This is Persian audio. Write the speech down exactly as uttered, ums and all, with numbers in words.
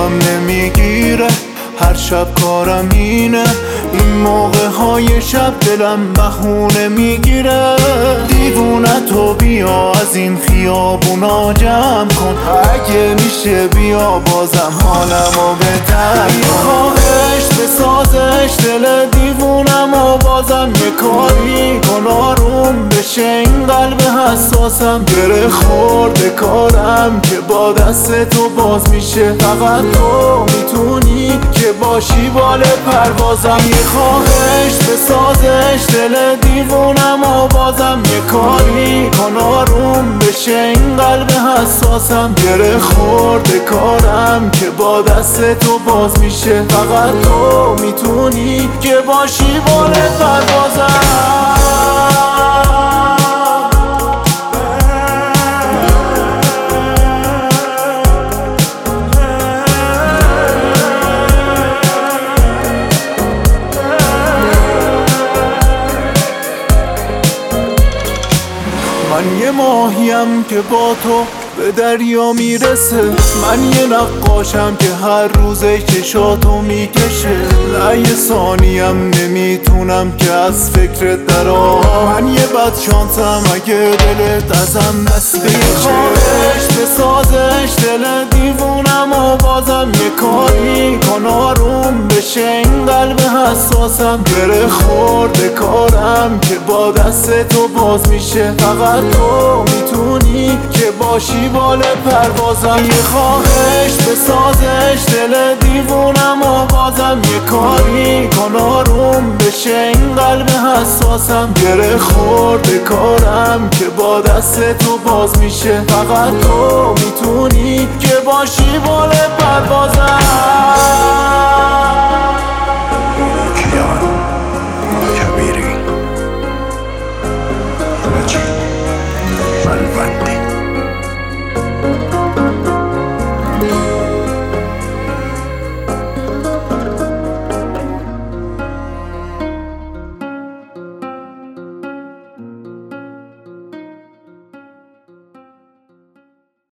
خوابم نمیگیره، هر شب کارم اینه، این موقع های شب دلم بهونه میگیره. دیوونه تو بیا از این خیابونا جمع کن، اگه میشه بیا بازم حالمو بهتر کن. خواهش بسازش دل دیوونم و بازم یه کاری کن آروم بشه این قلب حساسم. گره خورده کارم که با دست تو باز میشه، فقط تو میتونی که باشی بال پروازم. یه خواهش بسازش دل دیوونم و بازم یه کاری کن آروم بشه این قلب حساسم. گره خورده کارم که با دست تو باز میشه، فقط تو میتونی که باشی بال پروازم. من یه ماهیم که با تو به دریا میرسه، من یه نقاشم که هر روزه چشاتو میکشه. نه یه ثانیم نمیتونم که از فکرت درام، من یه بد شانسم اگه دلت ازم دست بگیره. خواهش بسازش دل دیوونم و بازم یه کاری کن آروم بشه این قلب حساسم. گره خورده کارم که با دست تو باز میشه، فقط تو میتونی که باشی بال پروازم. یه خواهش بسازش دل دیوونم و بازم یه کاری کن آروم بشه این قلب حساسم. گره خورده کارم که با دست تو باز میشه، فقط تو میتونی که باشی بال